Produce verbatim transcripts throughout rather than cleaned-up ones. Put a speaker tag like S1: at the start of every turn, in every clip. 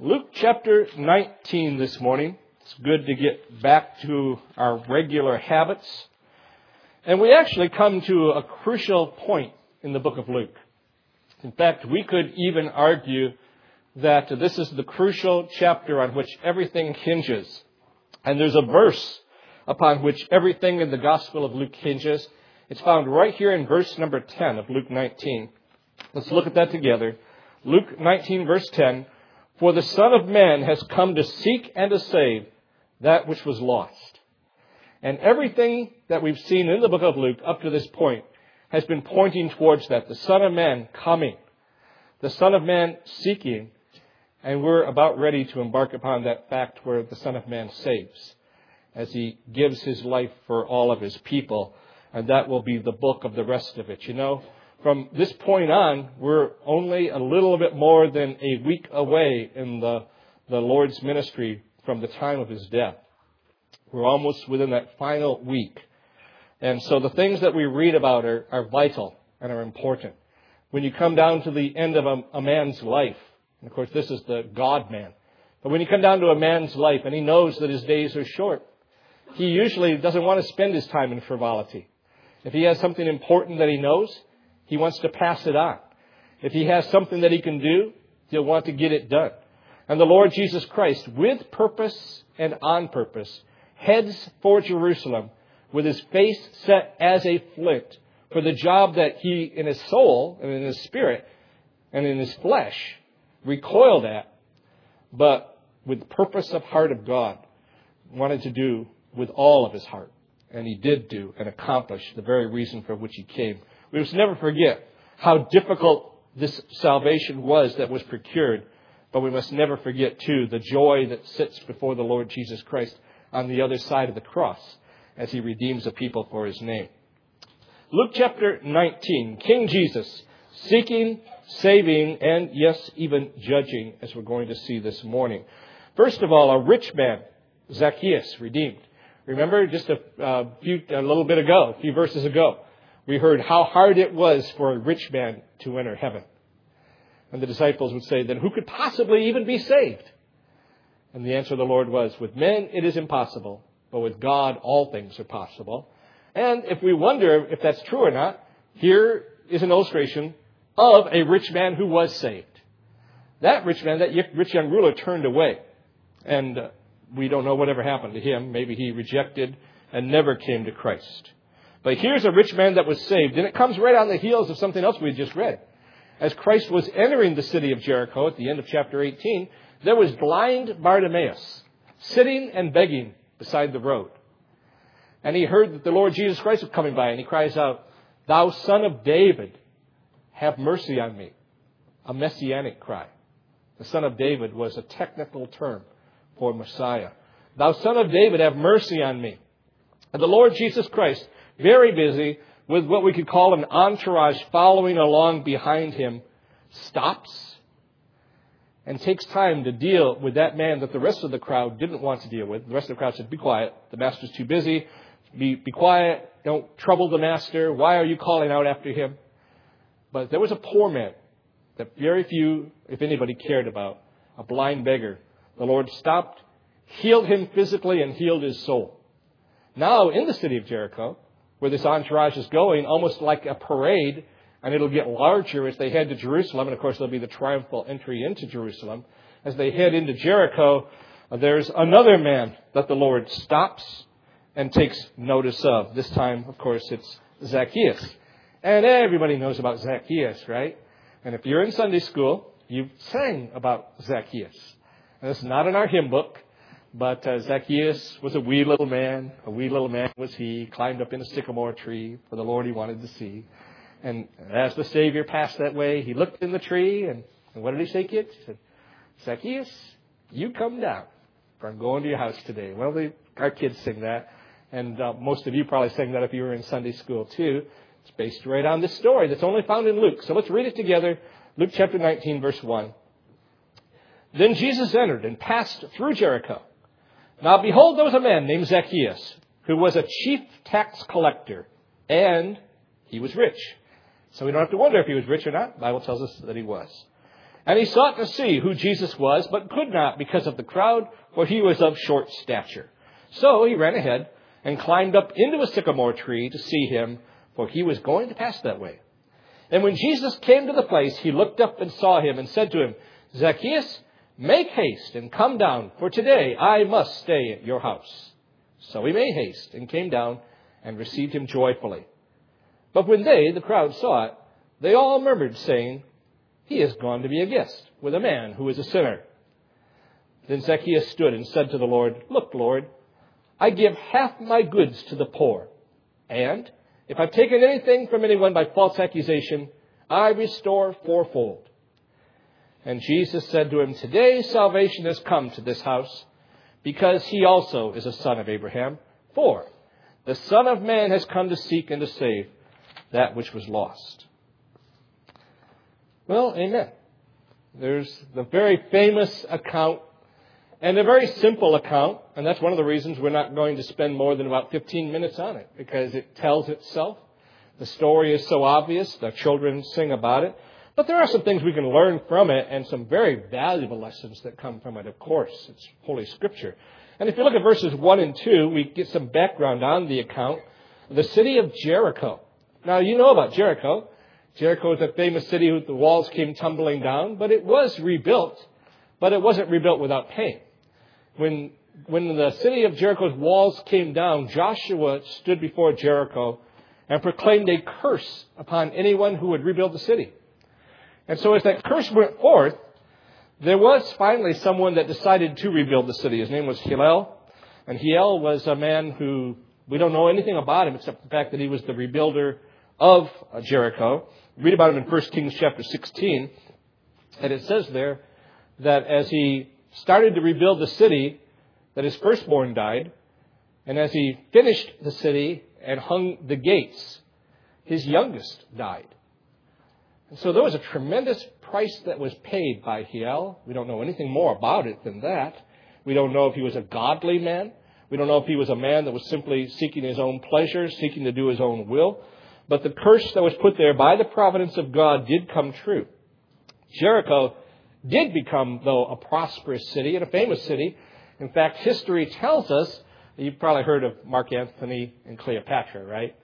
S1: Luke chapter nineteen this morning. It's good to get back to our regular habits. And we actually come to a crucial point in the book of Luke. In fact, we could even argue that this is the crucial chapter on which everything hinges. And there's a verse upon which everything in the Gospel of Luke hinges. It's found right here in verse number ten of Luke nineteen. Let's look at that together. Luke nineteen, verse ten. For the Son of Man has come to seek and to save that which was lost. And everything that we've seen in the book of Luke up to this point has been pointing towards that. The Son of Man coming. The Son of Man seeking. And we're about ready to embark upon that fact where the Son of Man saves as he gives his life for all of his people. And that will be the bulk of the rest of it. You know, from this point on, we're only a little bit more than a week away in the, the Lord's ministry from the time of his death. We're almost within that final week. And so the things that we read about are, are vital and are important. When you come down to the end of a, a man's life, and of course this is the God-man, but when you come down to a man's life and he knows that his days are short, he usually doesn't want to spend his time in frivolity. If he has something important that he knows, he wants to pass it on. If he has something that he can do, he'll want to get it done. And the Lord Jesus Christ, with purpose and on purpose, heads for Jerusalem with his face set as a flint for the job that he, in his soul and in his spirit and in his flesh, recoiled at, but with purpose of heart of God, wanted to do with all of his heart. And he did do and accomplish the very reason for which he came. We must never forget how difficult this salvation was that was procured. But we must never forget, too, the joy that sits before the Lord Jesus Christ on the other side of the cross as he redeems a people for his name. Luke chapter nineteen, King Jesus, seeking, saving, and yes, even judging, as we're going to see this morning. First of all, a rich man, Zacchaeus, redeemed. Remember, just a, uh, few, a little bit ago, a few verses ago, we heard how hard it was for a rich man to enter heaven. And the disciples would say, then who could possibly even be saved? And the answer of the Lord was, with men it is impossible, but with God all things are possible. And if we wonder if that's true or not, here is an illustration of a rich man who was saved. That rich man, that rich young ruler, turned away. And uh, we don't know whatever happened to him. Maybe he rejected and never came to Christ. But here's a rich man that was saved. And it comes right on the heels of something else we just read. As Christ was entering the city of Jericho at the end of chapter eighteen, there was blind Bartimaeus sitting and begging beside the road. And he heard that the Lord Jesus Christ was coming by, and he cries out, Thou Son of David, have mercy on me. A messianic cry. The Son of David was a technical term for Messiah. Thou Son of David, have mercy on me. And the Lord Jesus Christ, very busy with what we could call an entourage following along behind him, stops and takes time to deal with that man that the rest of the crowd didn't want to deal with. The rest of the crowd said, be quiet. The master's too busy. Be, be quiet. Don't trouble the master. Why are you calling out after him? But there was a poor man that very few, if anybody, cared about. A blind beggar. The Lord stopped, healed him physically, and healed his soul. Now, in the city of Jericho, where this entourage is going, almost like a parade, and it'll get larger as they head to Jerusalem. And, of course, there'll be the triumphal entry into Jerusalem. As they head into Jericho, there's another man that the Lord stops and takes notice of. This time, of course, it's Zacchaeus. And everybody knows about Zacchaeus, right? And if you're in Sunday school, you've sang about Zacchaeus. And it's not in our hymn book. But uh, Zacchaeus was a wee little man. A wee little man was he. Climbed up in a sycamore tree for the Lord he wanted to see. And as the Savior passed that way, he looked in the tree. And, and what did he say, kids? He said, Zacchaeus, you come down, for I'm going to your house today. Well, they, our kids sing that. And uh, most of you probably sang that if you were in Sunday school too. It's based right on this story that's only found in Luke. So let's read it together. Luke chapter nineteen, verse one. Then Jesus entered and passed through Jericho. Now behold, there was a man named Zacchaeus, who was a chief tax collector, and he was rich. So we don't have to wonder if he was rich or not. The Bible tells us that he was. And he sought to see who Jesus was, but could not because of the crowd, for he was of short stature. So he ran ahead and climbed up into a sycamore tree to see him, for he was going to pass that way. And when Jesus came to the place, he looked up and saw him and said to him, Zacchaeus, make haste and come down, for today I must stay at your house. So he made haste and came down and received him joyfully. But when they, the crowd, saw it, they all murmured, saying, he has gone to be a guest with a man who is a sinner. Then Zacchaeus stood and said to the Lord, look, Lord, I give half my goods to the poor, and if I've taken anything from anyone by false accusation, I restore fourfold. And Jesus said to him, today salvation has come to this house, because he also is a son of Abraham. For the Son of Man has come to seek and to save that which was lost. Well, amen. There's the very famous account, and a very simple account, and that's one of the reasons we're not going to spend more than about fifteen minutes on it, because it tells itself. The story is so obvious. The children sing about it. But there are some things we can learn from it, and some very valuable lessons that come from it, of course. It's Holy Scripture. And if you look at verses one and two, we get some background on the account. The city of Jericho. Now, you know about Jericho. Jericho is a famous city where the walls came tumbling down, but it was rebuilt, but it wasn't rebuilt without pain. When, when the city of Jericho's walls came down, Joshua stood before Jericho and proclaimed a curse upon anyone who would rebuild the city. And so as that curse went forth, there was finally someone that decided to rebuild the city. His name was Hillel. And Hillel was a man who, we don't know anything about him except the fact that he was the rebuilder of Jericho. Read about him in First Kings chapter sixteen. And it says there that as he started to rebuild the city, that his firstborn died. And as he finished the city and hung the gates, his youngest died. And so there was a tremendous price that was paid by Hillel. We don't know anything more about it than that. We don't know if he was a godly man. We don't know if he was a man that was simply seeking his own pleasure, seeking to do his own will. But the curse that was put there by the providence of God did come true. Jericho did become, though, a prosperous city and a famous city. In fact, history tells us, you've probably heard of Mark Antony and Cleopatra, right?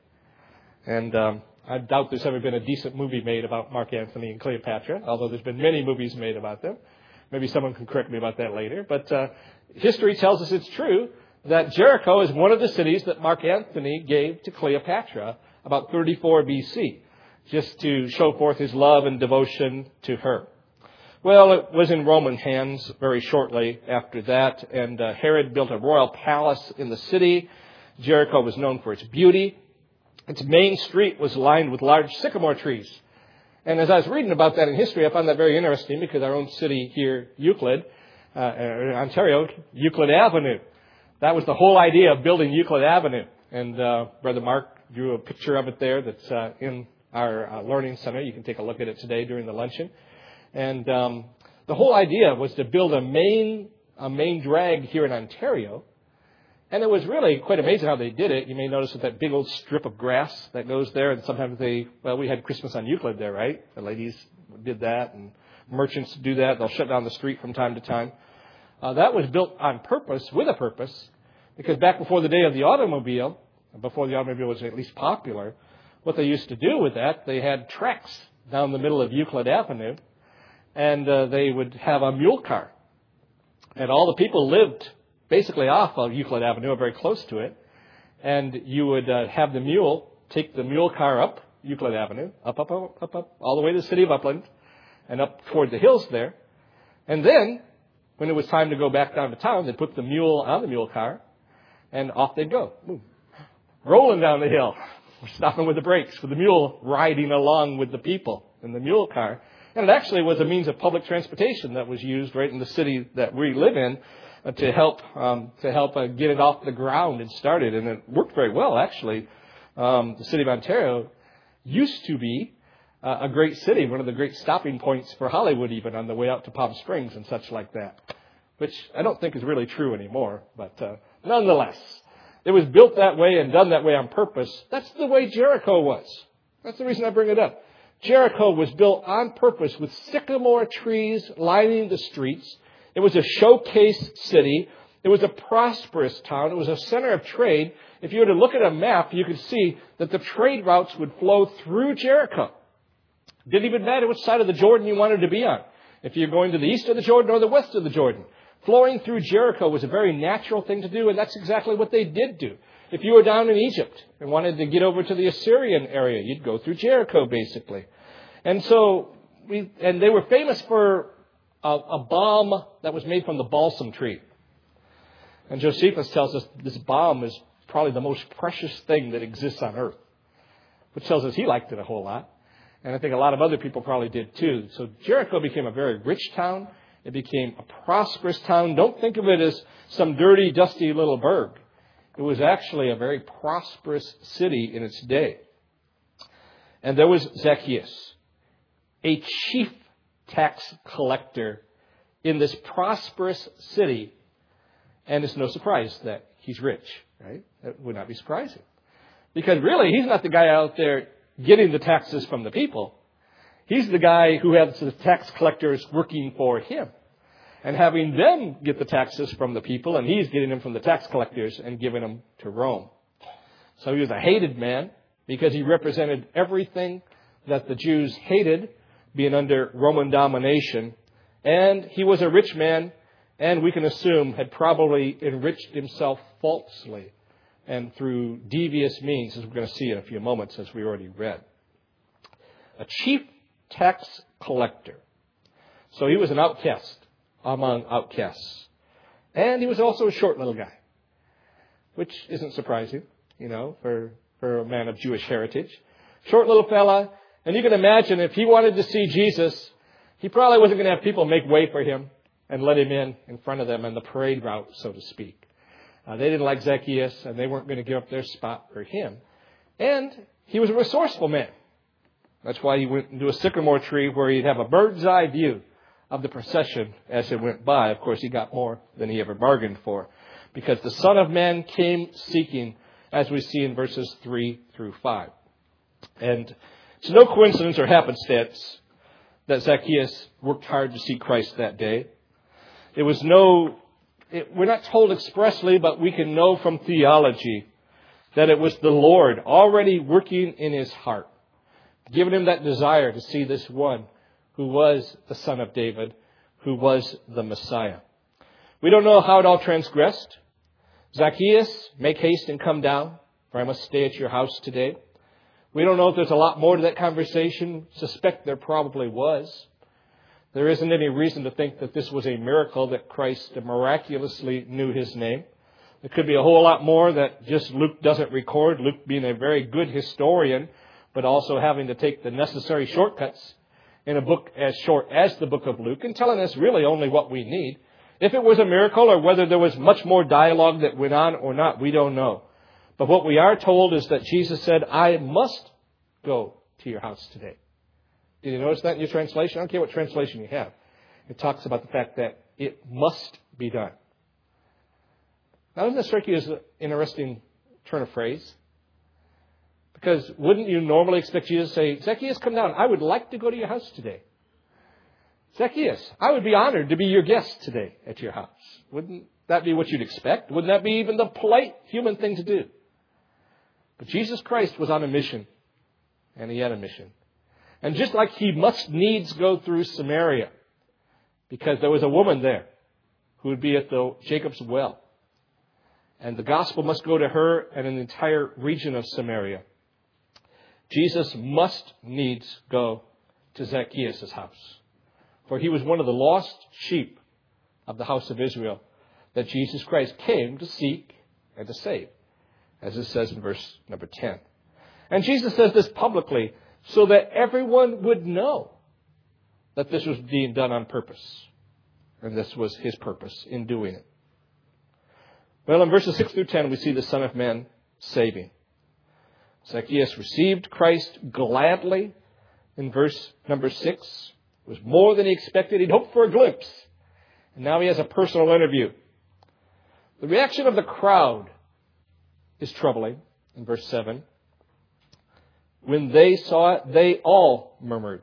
S1: And um, I doubt there's ever been a decent movie made about Mark Antony and Cleopatra, although there's been many movies made about them. Maybe someone can correct me about that later. But uh, history tells us it's true that Jericho is one of the cities that Mark Antony gave to Cleopatra about thirty-four B C, just to show forth his love and devotion to her. Well, it was in Roman hands very shortly after that, and uh, Herod built a royal palace in the city. Jericho was known for its beauty. Its main street was lined with large sycamore trees. And as I was reading about that in history, I found that very interesting because our own city here, Euclid, uh, Ontario, Euclid Avenue. That was the whole idea of building Euclid Avenue. And uh, Brother Mark drew a picture of it there that's uh, in our uh, learning center. You can take a look at it today during the luncheon. And um, the whole idea was to build a main a main drag here in Ontario. And it was really quite amazing how they did it. You may notice with that big old strip of grass that goes there. And sometimes they, well, we had Christmas on Euclid there, right? The ladies did that, and merchants do that. They'll shut down the street from time to time. Uh, that was built on purpose, with a purpose, because back before the day of the automobile, before the automobile was at least popular, what they used to do with that, they had tracks down the middle of Euclid Avenue, and uh, they would have a mule car. And all the people lived basically off of Euclid Avenue, or very close to it, and you would uh, have the mule take the mule car up Euclid Avenue, up, up, up, up, up, all the way to the city of Upland, and up toward the hills there. And then, when it was time to go back down to town, they'd put the mule on the mule car, and off they'd go, boom, rolling down the hill, stopping with the brakes, with the mule riding along with the people in the mule car. And it actually was a means of public transportation that was used right in the city that we live in uh, to help um, to help uh, get it off the ground and started. And it worked very well, actually. Um, the city of Ontario used to be uh, a great city, one of the great stopping points for Hollywood, even on the way out to Palm Springs and such like that, which I don't think is really true anymore. But uh, nonetheless, it was built that way and done that way on purpose. That's the way Jericho was. That's the reason I bring it up. Jericho was built on purpose with sycamore trees lining the streets. It was a showcase city. It was a prosperous town. It was a center of trade. If you were to look at a map, you could see that the trade routes would flow through Jericho. Didn't even matter which side of the Jordan you wanted to be on. If you're going to the east of the Jordan or the west of the Jordan. Flowing through Jericho was a very natural thing to do, and that's exactly what they did do. If you were down in Egypt and wanted to get over to the Assyrian area, you'd go through Jericho, basically. And so, we, and they were famous for a, a balm that was made from the balsam tree. And Josephus tells us this balm is probably the most precious thing that exists on earth, which tells us he liked it a whole lot. And I think a lot of other people probably did too. So Jericho became a very rich town. It became a prosperous town. Don't think of it as some dirty, dusty little burg. It was actually a very prosperous city in its day. And there was Zacchaeus, a chief tax collector in this prosperous city. And it's no surprise that he's rich, right? That would not be surprising. Because really, he's not the guy out there getting the taxes from the people. He's the guy who has the tax collectors working for him and having them get the taxes from the people, and he's getting them from the tax collectors and giving them to Rome. So he was a hated man because he represented everything that the Jews hated, being under Roman domination. And he was a rich man, and we can assume had probably enriched himself falsely and through devious means, as we're going to see in a few moments, as we already read. A chief tax collector. So he was an outcast among outcasts. And he was also a short little guy, which isn't surprising, you know, for, for a man of Jewish heritage. Short little fella. And you can imagine if he wanted to see Jesus, he probably wasn't going to have people make way for him and let him in in front of them on the parade route, so to speak. Uh, they didn't like Zacchaeus, and they weren't going to give up their spot for him. And he was a resourceful man. That's why he went into a sycamore tree where he'd have a bird's eye view of the procession as it went by. Of course, he got more than he ever bargained for, because the Son of Man came seeking, as we see in verses three through five. And it's no coincidence or happenstance that Zacchaeus worked hard to see Christ that day. It was no, it, we're not told expressly, but we can know from theology that it was the Lord already working in his heart, giving him that desire to see this one who was the Son of David, who was the Messiah. We don't know how it all transgressed. Zacchaeus, make haste and come down, for I must stay at your house today. We don't know if there's a lot more to that conversation. Suspect there probably was. There isn't any reason to think that this was a miracle that Christ miraculously knew his name. There could be a whole lot more that just Luke doesn't record, Luke being a very good historian, but also having to take the necessary shortcuts in a book as short as the book of Luke and telling us really only what we need. If it was a miracle or whether there was much more dialogue that went on or not, we don't know. But what we are told is that Jesus said, I must go to your house today. Did you notice that in your translation? I don't care what translation you have. It talks about the fact that it must be done. Now, doesn't that strike you as an interesting turn of phrase? Because wouldn't you normally expect Jesus to say, Zacchaeus, come down. I would like to go to your house today. Zacchaeus, I would be honored to be your guest today at your house. Wouldn't that be what you'd expect? Wouldn't that be even the polite human thing to do? But Jesus Christ was on a mission, and he had a mission. And just like he must needs go through Samaria, because there was a woman there who would be at the Jacob's well, and the gospel must go to her and an entire region of Samaria, Jesus must needs go to Zacchaeus' house. For he was one of the lost sheep of the house of Israel that Jesus Christ came to seek and to save, as it says in verse number ten. And Jesus says this publicly so that everyone would know that this was being done on purpose. And this was his purpose in doing it. Well, in verses six through ten, we see the Son of Man saving. Zacchaeus received Christ gladly in verse number six. It was more than he expected. He'd hoped for a glimpse. And now he has a personal interview. The reaction of the crowd is troubling in verse seven. When they saw it, they all murmured.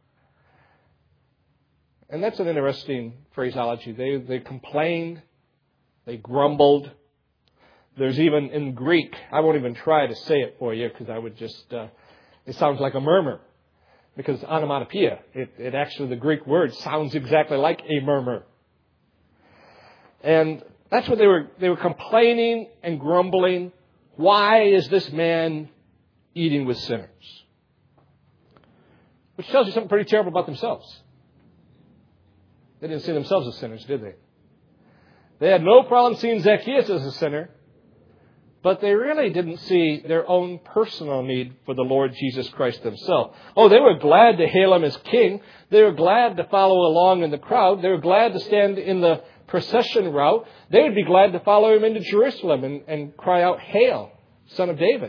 S1: And that's an interesting phraseology. They, they complained. They grumbled. There's even in Greek, I won't even try to say it for you because I would just, uh, it sounds like a murmur. Because onomatopoeia, it, it actually, the Greek word sounds exactly like a murmur. And that's what they were, they were complaining and grumbling. Why is this man eating with sinners? Which tells you something pretty terrible about themselves. They didn't see themselves as sinners, did they? They had no problem seeing Zacchaeus as a sinner, but they really didn't see their own personal need for the Lord Jesus Christ himself. Oh, they were glad to hail him as king. They were glad to follow along in the crowd. They were glad to stand in the procession route. They would be glad to follow him into Jerusalem and, and cry out, "Hail, Son of David."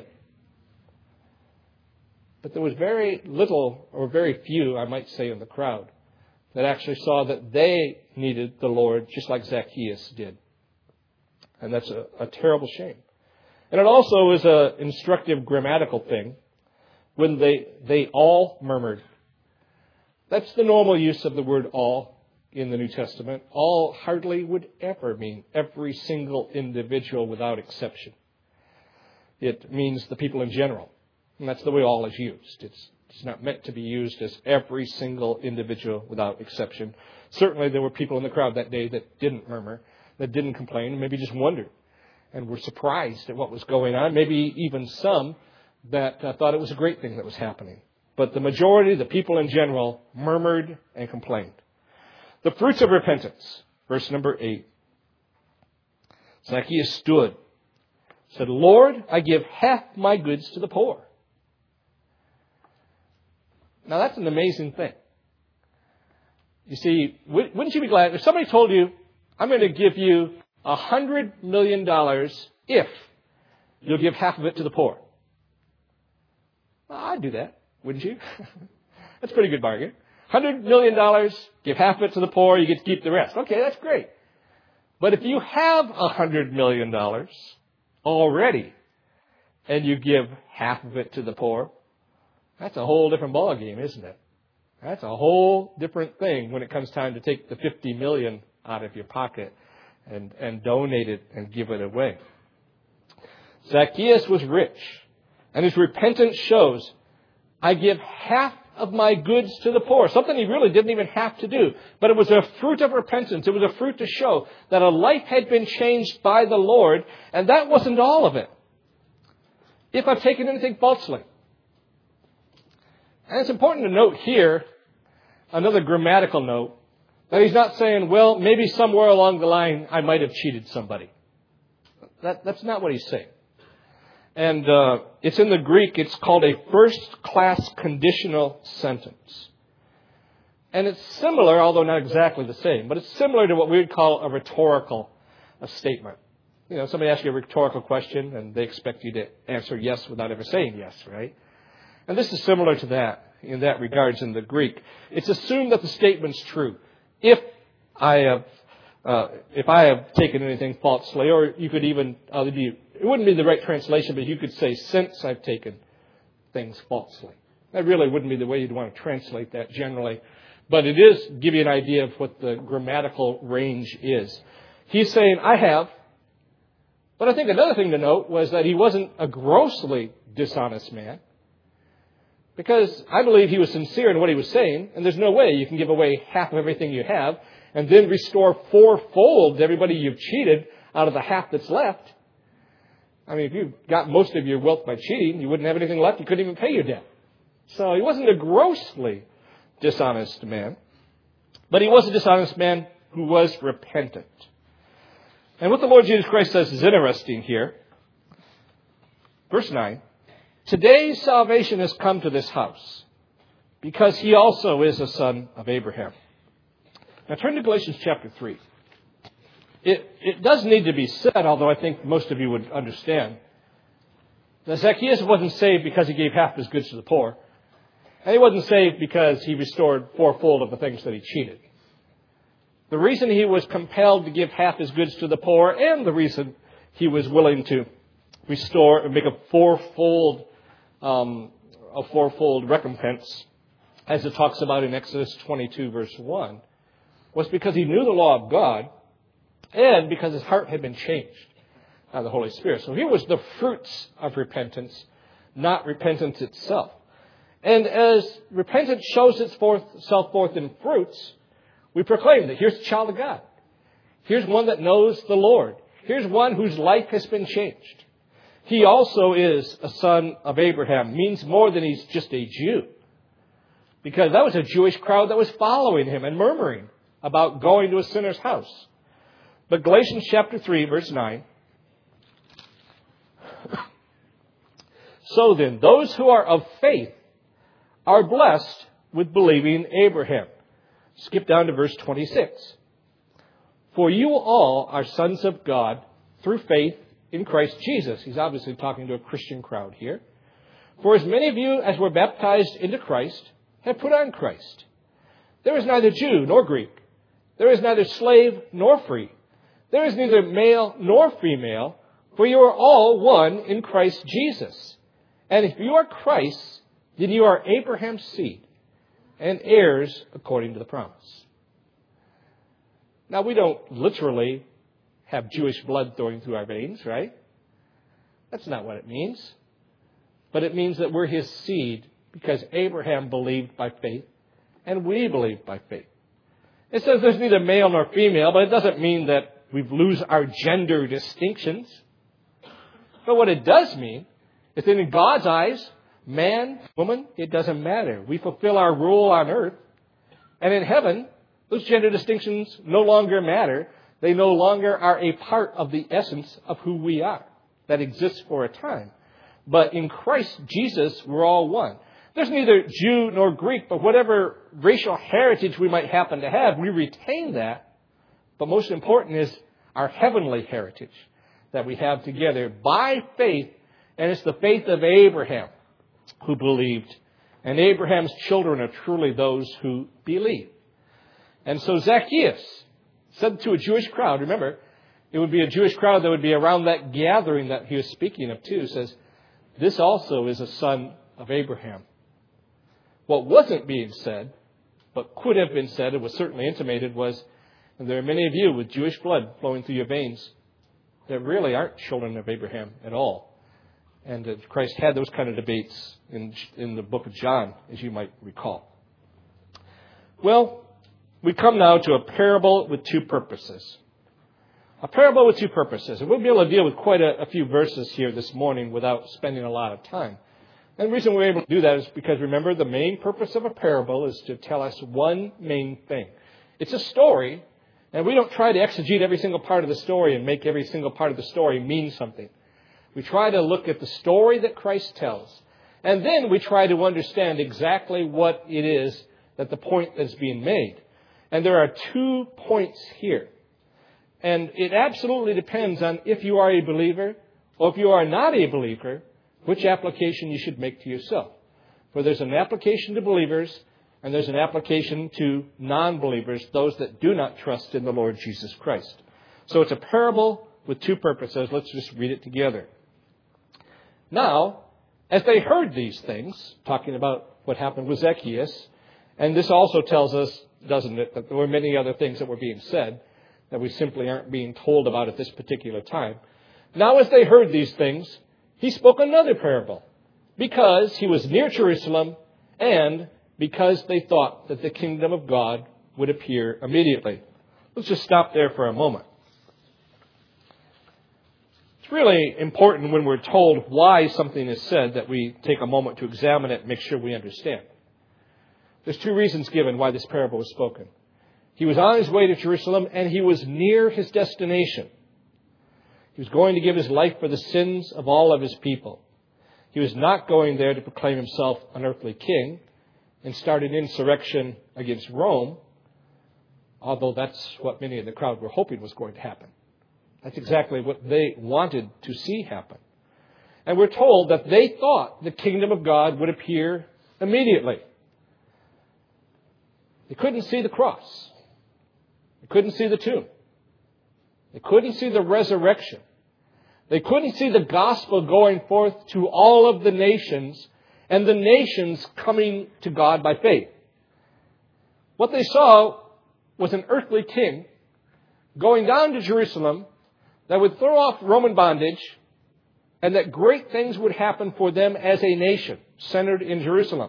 S1: But there was very little, or very few, I might say, in the crowd that actually saw that they needed the Lord just like Zacchaeus did. And that's a, a terrible shame. And it also is an instructive grammatical thing when they, they all murmured. That's the normal use of the word all in the New Testament. All hardly would ever mean every single individual without exception. It means the people in general. And that's the way all is used. It's, it's not meant to be used as every single individual without exception. Certainly there were people in the crowd that day that didn't murmur, that didn't complain, maybe just wondered and were surprised at what was going on. Maybe even some that uh, thought it was a great thing that was happening. But the majority, the people in general, murmured and complained. The fruits of repentance, verse number eight. Zacchaeus stood, said, "Lord, I give half my goods to the poor." Now that's an amazing thing. You see, wouldn't you be glad if somebody told you, "I'm going to give you a hundred million dollars if you'll give half of it to the poor"? Well, I'd do that, wouldn't you? That's a pretty good bargain. Hundred million dollars, give half of it to the poor, you get to keep the rest. Okay, that's great. But if you have a hundred million dollars already and you give half of it to the poor, that's a whole different ballgame, isn't it? That's a whole different thing when it comes time to take the fifty million dollars out of your pocket and, and donate it and give it away. Zacchaeus was rich, and his repentance shows, I give half of my goods to the poor. Something he really didn't even have to do. But it was a fruit of repentance. It was a fruit to show that a life had been changed by the Lord, and that wasn't all of it. If I've taken anything falsely. And it's important to note here, another grammatical note, that he's not saying, well, maybe somewhere along the line I might have cheated somebody. That, that's not what he's saying. And uh, it's in the Greek, it's called a first-class conditional sentence. And it's similar, although not exactly the same, but it's similar to what we would call a rhetorical a statement. You know, somebody asks you a rhetorical question and they expect you to answer yes without ever saying yes, right? And this is similar to that in that regards in the Greek. It's assumed that the statement's true. If I have, uh, if I have taken anything falsely, or you could even, uh, be, it wouldn't be the right translation, but you could say, since I've taken things falsely. That really wouldn't be the way you'd want to translate that generally. But it is give you an idea of what the grammatical range is. He's saying, I have. But I think another thing to note was that he wasn't a grossly dishonest man. Because I believe he was sincere in what he was saying, and there's no way you can give away half of everything you have and then restore fourfold to everybody you've cheated out of the half that's left. I mean, if you got most of your wealth by cheating, you wouldn't have anything left. You couldn't even pay your debt. So he wasn't a grossly dishonest man, but he was a dishonest man who was repentant. And what the Lord Jesus Christ says is interesting here. Verse nine. Today's salvation has come to this house because he also is a son of Abraham. Now turn to Galatians chapter three. It, it does need to be said, although I think most of you would understand, that Zacchaeus wasn't saved because he gave half his goods to the poor. And he wasn't saved because he restored fourfold of the things that he cheated. The reason he was compelled to give half his goods to the poor, and the reason he was willing to restore and make a fourfold um, a fourfold recompense, as it talks about in Exodus twenty-two, verse one, was because he knew the law of God and because his heart had been changed by the Holy Spirit. So here was the fruits of repentance, not repentance itself. And as repentance shows itself forth in fruits, we proclaim that here's a child of God. Here's one that knows the Lord. Here's one whose life has been changed. He also is a son of Abraham. Means more than he's just a Jew. Because that was a Jewish crowd that was following him and murmuring about going to a sinner's house. But Galatians chapter three, verse nine. So then, those who are of faith are blessed with believing Abraham. Skip down to verse twenty-six. For you all are sons of God through faith in Christ Jesus. He's obviously talking to a Christian crowd here. For as many of you as were baptized into Christ have put on Christ. There is neither Jew nor Greek. There is neither slave nor free. There is neither male nor female, for you are all one in Christ Jesus. And if you are Christ's, then you are Abraham's seed and heirs according to the promise. Now, we don't literally have Jewish blood flowing through our veins, right? That's not what it means. But it means that we're his seed because Abraham believed by faith and we believe by faith. It says there's neither male nor female, but it doesn't mean that we lose our gender distinctions. But what it does mean is that in God's eyes, man, woman, it doesn't matter. We fulfill our role on earth. And in heaven, those gender distinctions no longer matter. They no longer are a part of the essence of who we are. That exists for a time. But in Christ Jesus, we're all one. There's neither Jew nor Greek, but whatever racial heritage we might happen to have, we retain that. But most important is our heavenly heritage that we have together by faith. And it's the faith of Abraham who believed. And Abraham's children are truly those who believe. And so Zacchaeus said to a Jewish crowd, remember, it would be a Jewish crowd that would be around that gathering that he was speaking of too, says, this also is a son of Abraham. What wasn't being said, but could have been said, and was certainly intimated, was, and there are many of you with Jewish blood flowing through your veins that really aren't children of Abraham at all. And uh, Christ had those kind of debates in, in the book of John, as you might recall. Well, we come now to a parable with two purposes. A parable with two purposes. And we'll be able to deal with quite a, a few verses here this morning without spending a lot of time. And the reason we're able to do that is because, remember, the main purpose of a parable is to tell us one main thing. It's a story, and we don't try to exegete every single part of the story and make every single part of the story mean something. We try to look at the story that Christ tells, and then we try to understand exactly what it is that the point that's being made. And there are two points here. And it absolutely depends on if you are a believer or if you are not a believer, which application you should make to yourself. For there's an application to believers and there's an application to non-believers, those that do not trust in the Lord Jesus Christ. So it's a parable with two purposes. Let's just read it together. Now, as they heard these things, talking about what happened with Zacchaeus, and this also tells us, doesn't it, that there were many other things that were being said that we simply aren't being told about at this particular time. Now as they heard these things, he spoke another parable because he was near Jerusalem and because they thought that the kingdom of God would appear immediately. Let's just stop there for a moment. It's really important when we're told why something is said that we take a moment to examine it and make sure we understand. There's two reasons given why this parable was spoken. He was on his way to Jerusalem and he was near his destination. He was going to give his life for the sins of all of his people. He was not going there to proclaim himself an earthly king and start an insurrection against Rome, although that's what many of the crowd were hoping was going to happen. That's exactly what they wanted to see happen. And we're told that they thought the kingdom of God would appear immediately. They couldn't see the cross. They couldn't see the tomb. They couldn't see the resurrection. They couldn't see the gospel going forth to all of the nations and the nations coming to God by faith. What they saw was an earthly king going down to Jerusalem that would throw off Roman bondage, and that great things would happen for them as a nation centered in Jerusalem.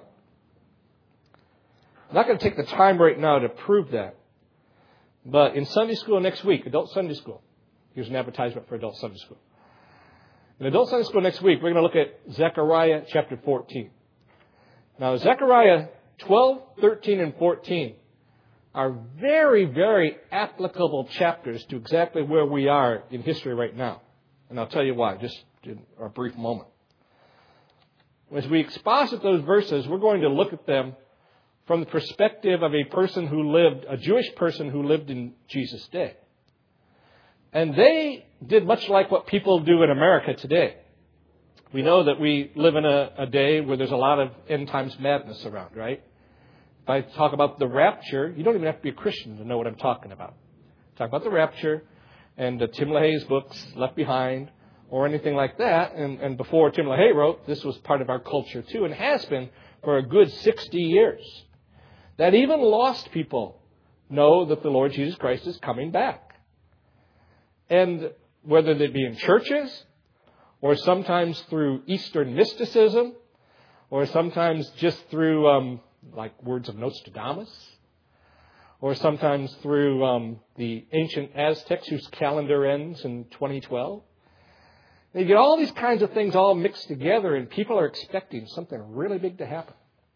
S1: I'm not going to take the time right now to prove that. But in Sunday school next week, adult Sunday school, here's an advertisement for adult Sunday school. In adult Sunday school next week, we're going to look at Zechariah chapter fourteen. Now, Zechariah twelve, thirteen, and fourteen are very, very applicable chapters to exactly where we are in history right now. And I'll tell you why, just in a brief moment. As we exposit those verses, we're going to look at them from the perspective of a person who lived, a Jewish person who lived in Jesus' day. And they did much like what people do in America today. We know that we live in a, a day where there's a lot of end times madness around, right? If I talk about the rapture, you don't even have to be a Christian to know what I'm talking about. Talk about the rapture and uh, Tim LaHaye's books, Left Behind, or anything like that. And, and before Tim LaHaye wrote, this was part of our culture too, and has been for a good sixty years. That even lost people know that the Lord Jesus Christ is coming back. And whether they be in churches, or sometimes through Eastern mysticism, or sometimes just through, um, like, words of Nostradamus, or sometimes through um, the ancient Aztecs whose calendar ends in twenty twelve. You get all these kinds of things all mixed together, and people are expecting something really big to happen.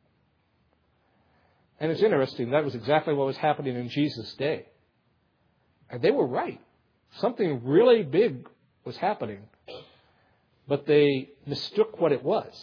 S1: And it's interesting, that was exactly what was happening in Jesus' day. And they were right. Something really big was happening. But they mistook what it was.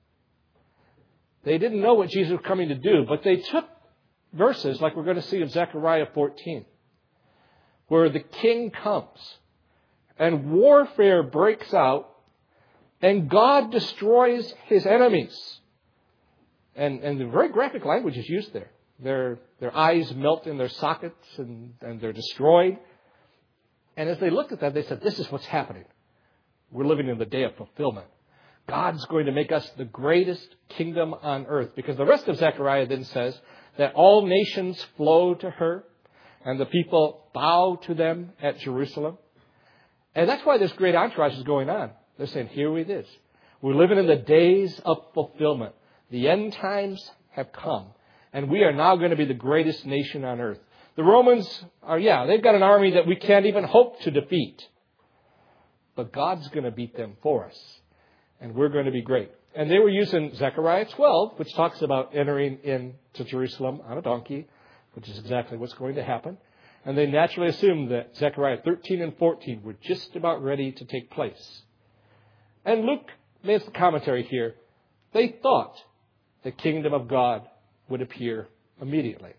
S1: They didn't know what Jesus was coming to do, but they took verses like we're going to see of Zechariah fourteen, where the king comes and warfare breaks out and God destroys his enemies. And, and the very graphic language is used there. Their, their eyes melt in their sockets and, and they're destroyed. And as they looked at that, they said, this is what's happening. We're living in the day of fulfillment. God's going to make us the greatest kingdom on earth. Because the rest of Zechariah then says that all nations flow to her and the people bow to them at Jerusalem. And that's why this great entourage is going on. They're saying, here it is. We're living in the days of fulfillment. The end times have come, and we are now going to be the greatest nation on earth. The Romans are, yeah, they've got an army that we can't even hope to defeat. But God's going to beat them for us, and we're going to be great. And they were using Zechariah twelve, which talks about entering into Jerusalem on a donkey, which is exactly what's going to happen. And they naturally assumed that Zechariah thirteen and fourteen were just about ready to take place. And Luke makes the commentary here. They thought the kingdom of God would appear immediately.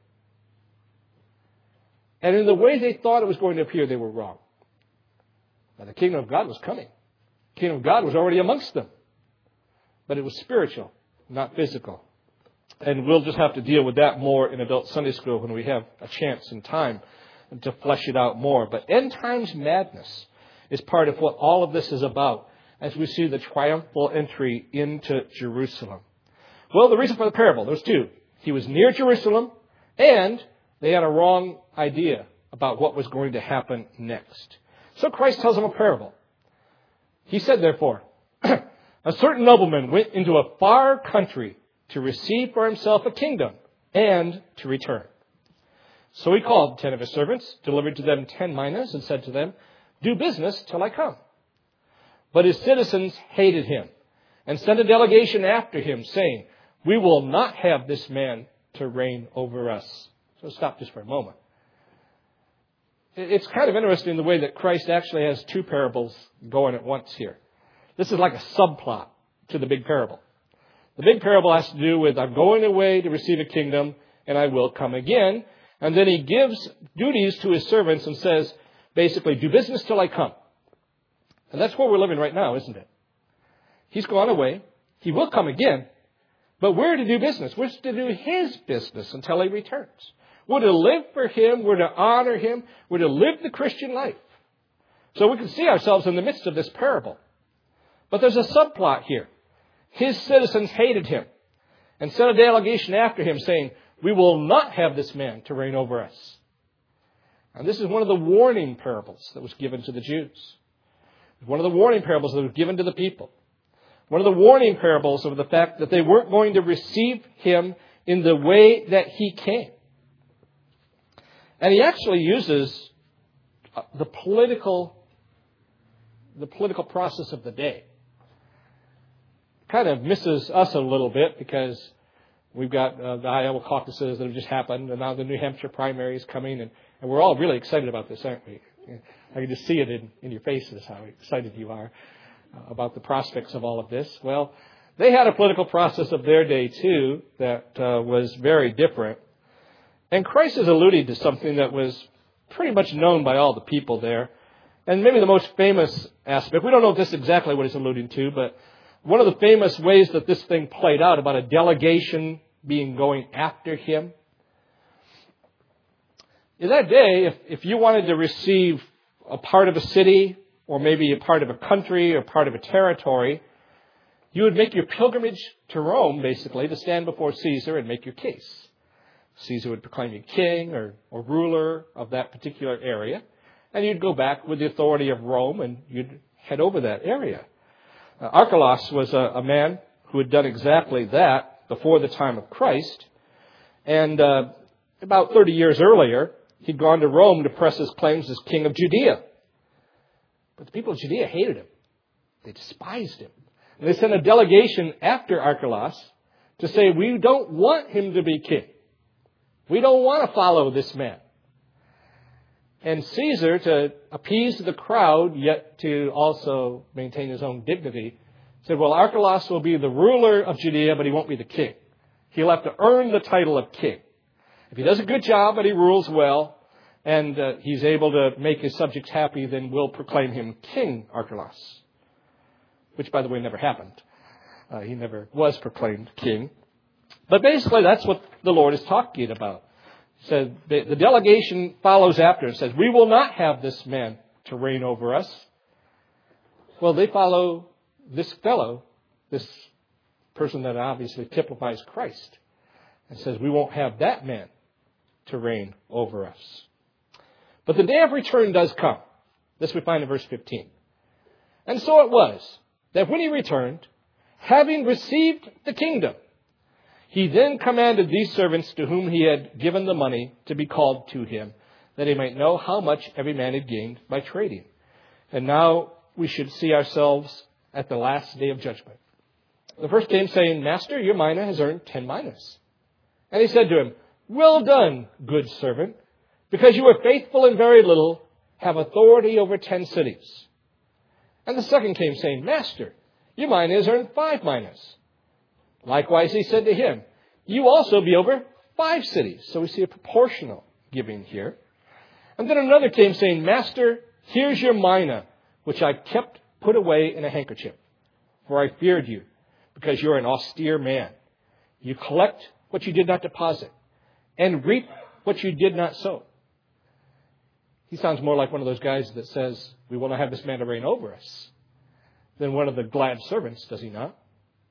S1: And in the way they thought it was going to appear, they were wrong. Now, the kingdom of God was coming. The kingdom of God was already amongst them. But it was spiritual, not physical. And we'll just have to deal with that more in adult Sunday school when we have a chance and time to flesh it out more. But end times madness is part of what all of this is about as we see the triumphal entry into Jerusalem. Well, the reason for the parable, there's two. He was near Jerusalem, and they had a wrong idea about what was going to happen next. So Christ tells them a parable. He said, therefore, a certain nobleman went into a far country to receive for himself a kingdom and to return. So he called ten of his servants, delivered to them ten minas, and said to them, do business till I come. But his citizens hated him and sent a delegation after him, saying, we will not have this man to reign over us. So stop just for a moment. It's kind of interesting the way that Christ actually has two parables going at once here. This is like a subplot to the big parable. The big parable has to do with, I'm going away to receive a kingdom, and I will come again. And then he gives duties to his servants and says, basically, do business till I come. And that's where we're living right now, isn't it? He's gone away. He will come again. But we're to do business. We're to do his business until he returns. We're to live for him. We're to honor him. We're to live the Christian life. So we can see ourselves in the midst of this parable. But there's a subplot here. his citizens hated him and sent a delegation after him saying, "We will not have this man to reign over us." And this is one of the warning parables that was given to the Jews. One of the warning parables that was given to the people. One of the warning parables of the fact that they weren't going to receive him in the way that he came. And he actually uses the political, the political process of the day. Kind of misses us a little bit because we've got uh, the Iowa caucuses that have just happened, and now the New Hampshire primary is coming, and, and we're all really excited about this, aren't we? I can just see it in, in your faces, how excited you are uh, about the prospects of all of this. Well, they had a political process of their day, too, that uh, was very different. And Christ is alluding to something that was pretty much known by all the people there. And maybe the most famous aspect, we don't know this exactly what he's alluding to, but one of the famous ways that this thing played out about a delegation being going after him. In that day, if, if you wanted to receive a part of a city, or maybe a part of a country, or part of a territory, you would make your pilgrimage to Rome, basically, to stand before Caesar and make your case. Caesar would proclaim you king or, or ruler of that particular area, and you'd go back with the authority of Rome, and you'd head over that area. Uh, Archelaus was a, a man who had done exactly that before the time of Christ, and uh, about thirty years earlier, he'd gone to Rome to press his claims as king of Judea. But the people of Judea hated him. They despised him. And they sent a delegation after Archelaus to say, "We don't want him to be king. We don't want to follow this man." And Caesar, to appease the crowd, yet to also maintain his own dignity, said, "Well, Archelaus will be the ruler of Judea, but he won't be the king. He'll have to earn the title of king. If he does a good job and he rules well, and uh, he's able to make his subjects happy, then we'll proclaim him King Archelaus." Which, by the way, never happened. Uh, he never was proclaimed king. But basically, that's what the Lord is talking about. He said, the, the delegation follows after and says, "We will not have this man to reign over us." Well, they follow this fellow, this person that obviously typifies Christ, and says, "We won't have that man to reign over us." But the day of return does come. This we find in verse fifteen. "And so it was that when he returned, having received the kingdom, he then commanded these servants to whom he had given the money to be called to him, that he might know how much every man had gained by trading. And now we should see ourselves at the last day of judgment. The first came saying, 'Master, your mina has earned ten minas.' And he said to him, 'Well done, good servant, because you were faithful in very little, have authority over ten cities.' And the second came saying, 'Master, your mina has earned five minas.' Likewise, he said to him, 'You also be over five cities.'" So we see a proportional giving here. And then another came saying, "Master, here's your mina, which I kept put away in a handkerchief. For I feared you, because you're an austere man. You collect what you did not deposit, and reap what you did not sow." He sounds more like one of those guys that says, "We will not have this man to reign over us," than one of the glad servants, does he not?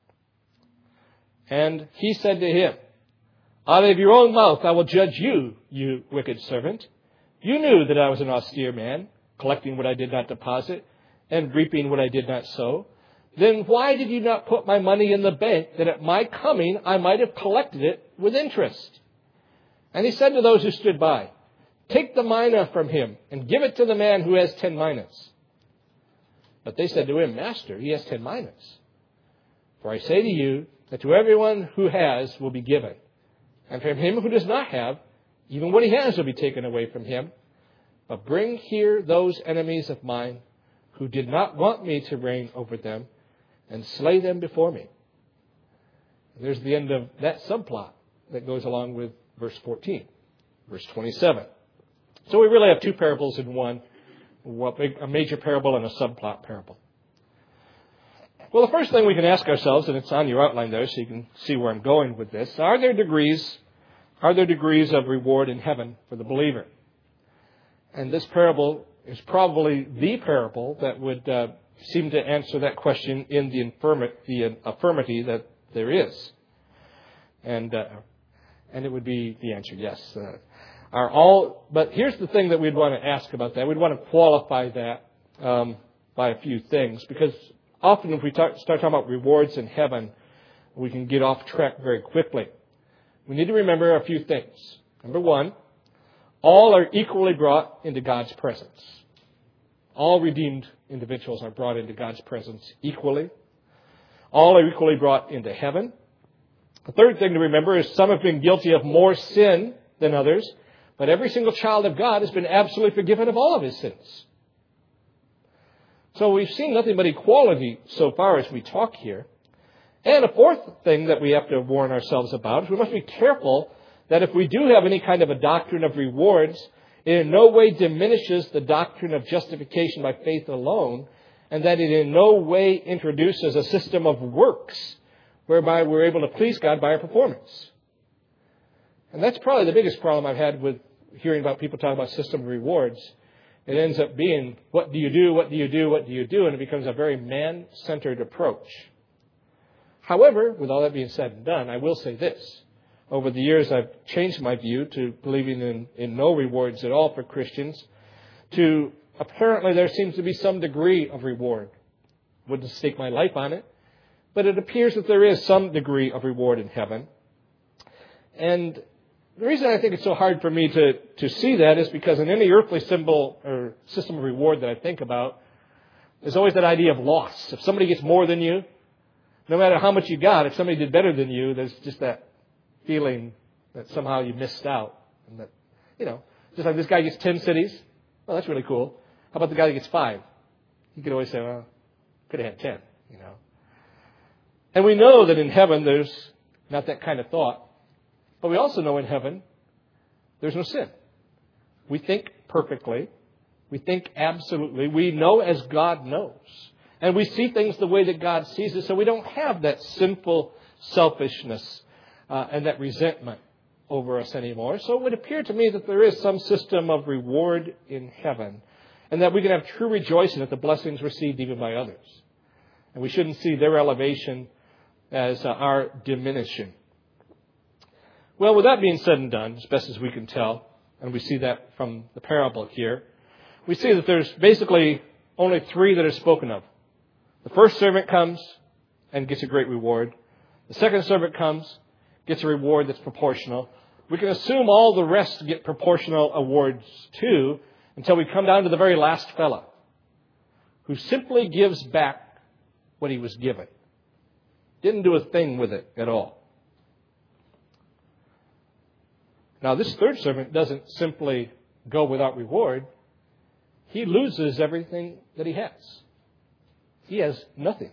S1: And he said to him, "Out of your own mouth I will judge you, you wicked servant. You knew that I was an austere man, collecting what I did not deposit, and reaping what I did not sow. Then why did you not put my money in the bank, that at my coming I might have collected it with interest?" And he said to those who stood by, "Take the mina from him, and give it to the man who has ten minas." But they said to him, "Master, he has ten minas. For I say to you, that to everyone who has will be given, and from him who does not have, even what he has will be taken away from him. But bring here those enemies of mine who did not want me to reign over them, and slay them before me." There's the end of that subplot that goes along with verse fourteen, verse twenty-seven. So we really have two parables in one, a major parable and a subplot parable. Well, the first thing we can ask ourselves, and it's on your outline there so you can see where I'm going with this, are there degrees, are there degrees of reward in heaven for the believer? And this parable is probably the parable that would uh, seem to answer that question in the, infirmi- the affirmity that there is. And uh, and it would be the answer, yes. Uh, are all, but here's the thing that we'd want to ask about that. We'd want to qualify that um, by a few things, because often if we talk, start talking about rewards in heaven, we can get off track very quickly. We need to remember a few things. Number one, all are equally brought into God's presence. All redeemed individuals are brought into God's presence equally. All are equally brought into heaven. The third thing to remember is some have been guilty of more sin than others, but every single child of God has been absolutely forgiven of all of his sins. So we've seen nothing but equality so far as we talk here. And a fourth thing that we have to warn ourselves about is we must be careful that if we do have any kind of a doctrine of rewards, it in no way diminishes the doctrine of justification by faith alone, and that it in no way introduces a system of works whereby we're able to please God by our performance. And that's probably the biggest problem I've had with hearing about people talk about system of rewards. It ends up being, what do you do, what do you do, what do you do? And it becomes a very man-centered approach. However, with all that being said and done, I will say this. Over the years, I've changed my view to believing in, in no rewards at all for Christians, to apparently there seems to be some degree of reward. Wouldn't stake my life on it, but it appears that there is some degree of reward in heaven. And the reason I think it's so hard for me to, to see that is because in any earthly symbol or system of reward that I think about, there's always that idea of loss. If somebody gets more than you, no matter how much you got, if somebody did better than you, there's just that feeling that somehow you missed out. And that, you know, just like this guy gets ten cities. Well, that's really cool. How about the guy that gets five? You could always say, well, could have had ten, you know. And we know that in heaven there's not that kind of thought. But we also know in heaven there's no sin. We think perfectly. We think absolutely. We know as God knows. And we see things the way that God sees it, so we don't have that sinful selfishness uh, and that resentment over us anymore. So it would appear to me that there is some system of reward in heaven, and that we can have true rejoicing at the blessings received even by others. And we shouldn't see their elevation as uh, our diminishing. Well, with that being said and done, as best as we can tell, and we see that from the parable here, we see that there's basically only three that are spoken of. The first servant comes and gets a great reward. The second servant comes, gets a reward that's proportional. We can assume all the rest get proportional awards too, until we come down to the very last fellow, who simply gives back what he was given. Didn't do a thing with it at all. Now, this third servant doesn't simply go without reward. He loses everything that he has. He has nothing.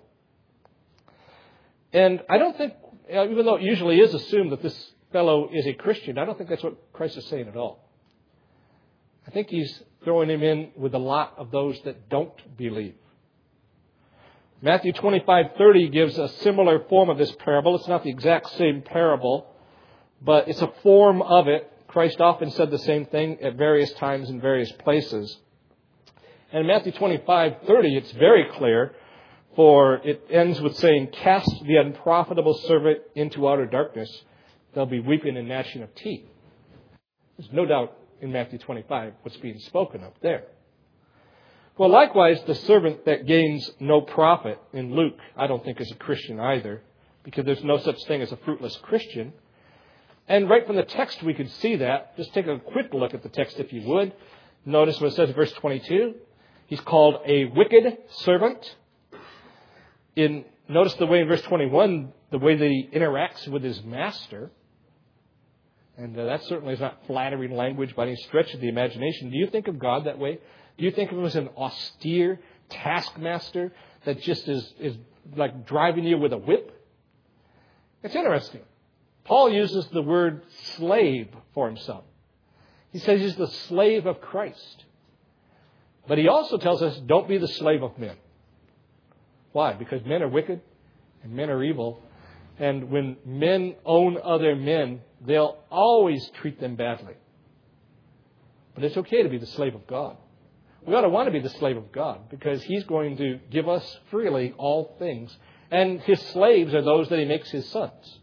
S1: And I don't think, even though it usually is assumed that this fellow is a Christian, I don't think that's what Christ is saying at all. I think he's throwing him in with a lot of those that don't believe. Matthew twenty-five thirty gives a similar form of this parable. It's not the exact same parable, but it's a form of it. Christ often said the same thing at various times in various places. And in Matthew twenty-five thirty, it's very clear, for it ends with saying, "Cast the unprofitable servant into outer darkness. There'll be weeping and gnashing of teeth." There's no doubt in Matthew twenty-five what's being spoken of there. Well, likewise, the servant that gains no profit in Luke, I don't think is a Christian either, because there's no such thing as a fruitless Christian. And right from the text we could see that. Just take a quick look at the text if you would. Notice what it says in verse twenty-two. He's called a wicked servant. In Notice the way in verse twenty-one, the way that he interacts with his master. And uh, that certainly is not flattering language by any stretch of the imagination. Do you think of God that way? Do you think of him as an austere taskmaster that just is, is like driving you with a whip? It's interesting. Paul uses the word slave for himself. He says he's the slave of Christ. But he also tells us, don't be the slave of men. Why? Because men are wicked and men are evil. And when men own other men, they'll always treat them badly. But it's okay to be the slave of God. We ought to want to be the slave of God because He's going to give us freely all things. And His slaves are those that He makes His sons.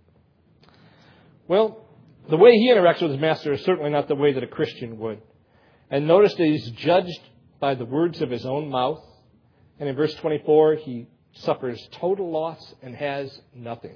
S1: Well, the way He interacts with His master is certainly not the way that a Christian would. And notice that He's judged by the words of His own mouth. And in verse twenty-four, He suffers total loss and has nothing.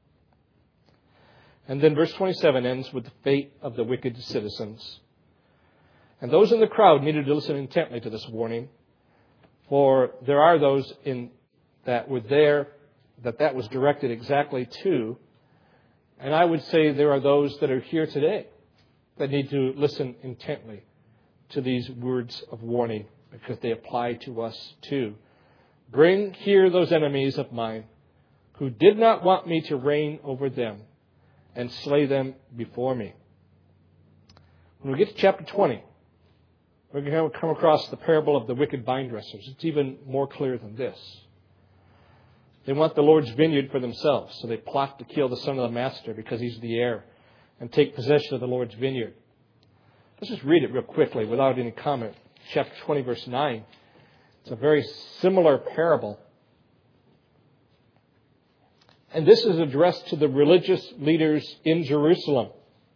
S1: And then verse twenty-seven ends with the fate of the wicked citizens. And those in the crowd needed to listen intently to this warning, for there are those in that were there that that was directed exactly to. And I would say there are those that are here today that need to listen intently to these words of warning because they apply to us too. Bring here those enemies of mine who did not want me to reign over them and slay them before me. When we get to chapter twenty, we're going to come across the parable of the wicked vine dressers. It's even more clear than this. They want the Lord's vineyard for themselves, so they plot to kill the son of the master because he's the heir and take possession of the Lord's vineyard. Let's just read it real quickly without any comment. Chapter twenty, verse nine. It's a very similar parable. And this is addressed to the religious leaders in Jerusalem.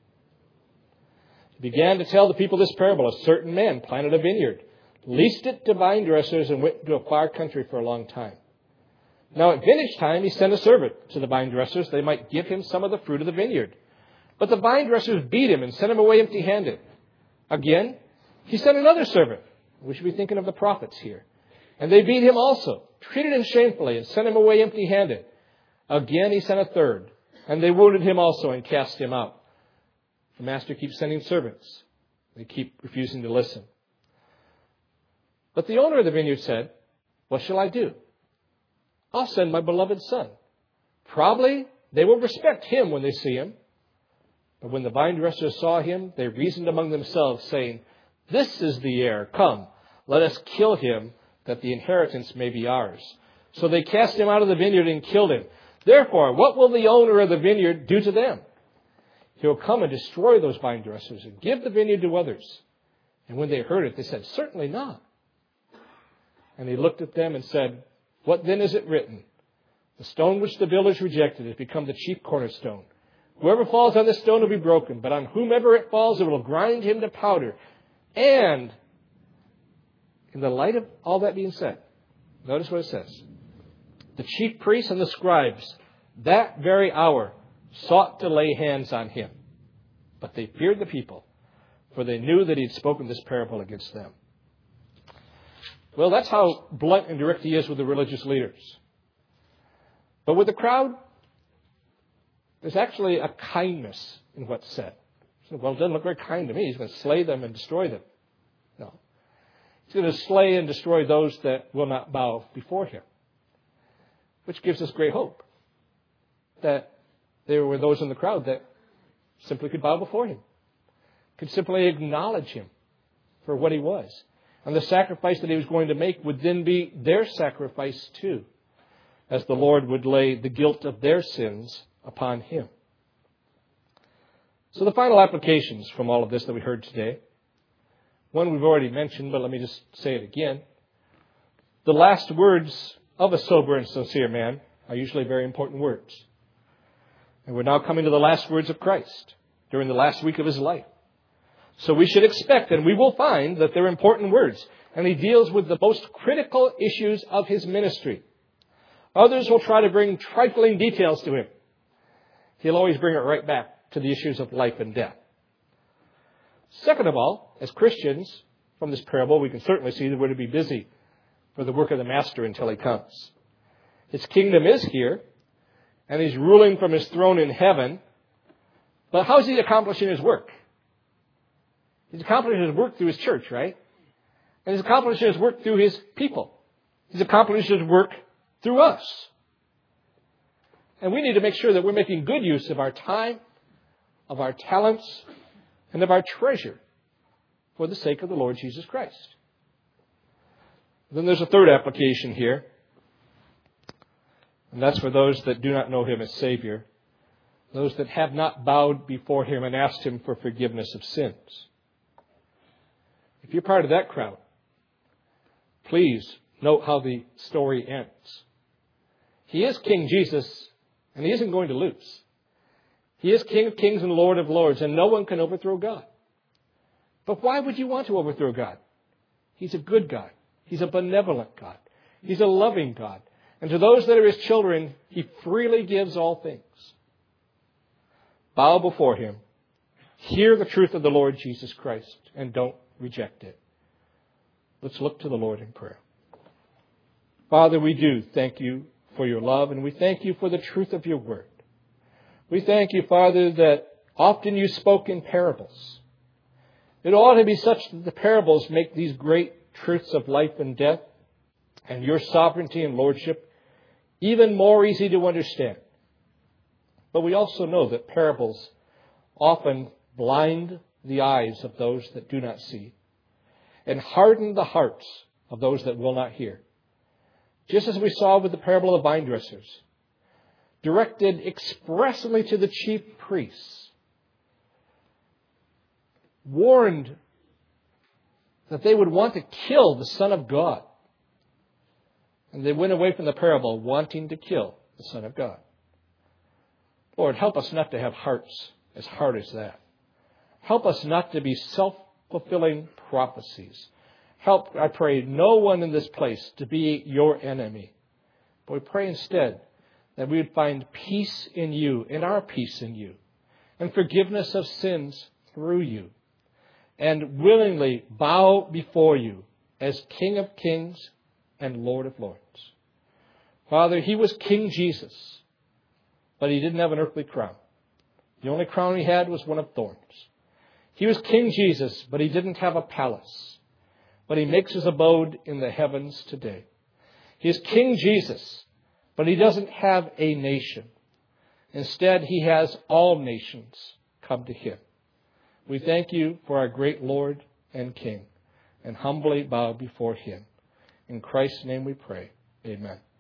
S1: He began to tell the people this parable. A certain man planted a vineyard, leased it to vine dressers, and went to a far country for a long time. Now at vintage time, he sent a servant to the vine dressers. They might give him some of the fruit of the vineyard. But the vine dressers beat him and sent him away empty-handed. Again, he sent another servant. We should be thinking of the prophets here. And they beat him also, treated him shamefully, and sent him away empty-handed. Again, he sent a third. And they wounded him also and cast him out. The master keeps sending servants. They keep refusing to listen. But the owner of the vineyard said, "What shall I do? I'll send my beloved son. Probably they will respect him when they see him." But when the vine dressers saw him, they reasoned among themselves, saying, "This is the heir. Come, let us kill him, that the inheritance may be ours." So they cast him out of the vineyard and killed him. Therefore, what will the owner of the vineyard do to them? He will come and destroy those vine dressers and give the vineyard to others. And when they heard it, they said, "Certainly not." And he looked at them and said, "What then is it written? The stone which the builders rejected has become the chief cornerstone. Whoever falls on this stone will be broken, but on whomever it falls, it will grind him to powder." And in the light of all that being said, notice what it says. The chief priests and the scribes that very hour sought to lay hands on him. But they feared the people, for they knew that he had spoken this parable against them. Well, that's how blunt and direct he is with the religious leaders. But with the crowd, there's actually a kindness in what's said. So, well, it doesn't look very kind to me. He's going to slay them and destroy them. No. He's going to slay and destroy those that will not bow before him. Which gives us great hope that there were those in the crowd that simply could bow before him, could simply acknowledge him for what he was. And the sacrifice that he was going to make would then be their sacrifice too, as the Lord would lay the guilt of their sins upon him. So the final applications from all of this that we heard today. One we've already mentioned, but let me just say it again. The last words of a sober and sincere man are usually very important words. And we're now coming to the last words of Christ during the last week of his life. So we should expect, and we will find, that they're important words. And he deals with the most critical issues of his ministry. Others will try to bring trifling details to him. He'll always bring it right back to the issues of life and death. Second of all, as Christians, from this parable, we can certainly see that we're to be busy for the work of the Master until he comes. His kingdom is here, and he's ruling from his throne in heaven. But how is he accomplishing his work? He's accomplishing his work through his church, right? And he's accomplishing his work through his people. He's accomplishing his work through us. And we need to make sure that we're making good use of our time, of our talents, and of our treasure for the sake of the Lord Jesus Christ. Then there's a third application here. And that's for those that do not know him as Savior. Those that have not bowed before him and asked him for forgiveness of sins. If you're part of that crowd, please note how the story ends. He is King Jesus, and he isn't going to lose. He is King of kings and Lord of lords, and no one can overthrow God. But why would you want to overthrow God? He's a good God. He's a benevolent God. He's a loving God. And to those that are his children, he freely gives all things. Bow before him. Hear the truth of the Lord Jesus Christ, and don't reject it. Let's look to the Lord in prayer. Father, we do thank you for your love, and we thank you for the truth of your word. We thank you, Father, that often you spoke in parables. It ought to be such that the parables make these great truths of life and death and your sovereignty and lordship even more easy to understand. But we also know that parables often blind the eyes of those that do not see and harden the hearts of those that will not hear. Just as we saw with the parable of vine dressers, directed expressly to the chief priests, warned that they would want to kill the Son of God. And they went away from the parable wanting to kill the Son of God. Lord, help us not to have hearts as hard as that. Help us not to be self-fulfilling prophecies. Help, I pray, no one in this place to be your enemy. But we pray instead that we would find peace in you, and our peace in you, and forgiveness of sins through you, and willingly bow before you as King of kings and Lord of lords. Father, he was King Jesus, but he didn't have an earthly crown. The only crown he had was one of thorns. He was King Jesus, but he didn't have a palace, but he makes his abode in the heavens today. He is King Jesus, but he doesn't have a nation. Instead, he has all nations come to him. We thank you for our great Lord and King, and humbly bow before him. In Christ's name we pray. Amen.